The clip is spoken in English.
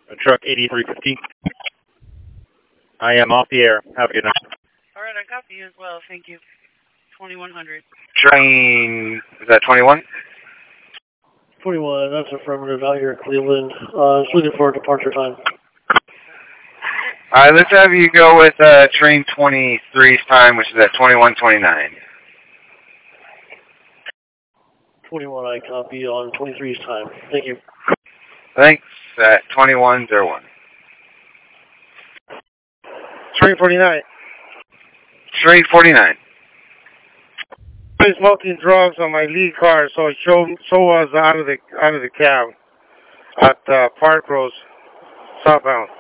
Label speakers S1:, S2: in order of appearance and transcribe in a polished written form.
S1: Truck 8350. I am off the air. Have a good night.
S2: All right, I copy you as well. Thank you. 2100.
S3: Train, is that 21?
S4: 21, that's affirmative out here at Cleveland. Just looking for departure time.
S3: All right, let's have you go with train 23's time, which is at 21:29.
S4: 21, I copy on 23's time. Thank you.
S3: Thanks, at 21:01.
S5: Train 49.
S3: Train 49.
S5: I was smoking drugs on my lead car, so was out of the cab at Park Rose, southbound.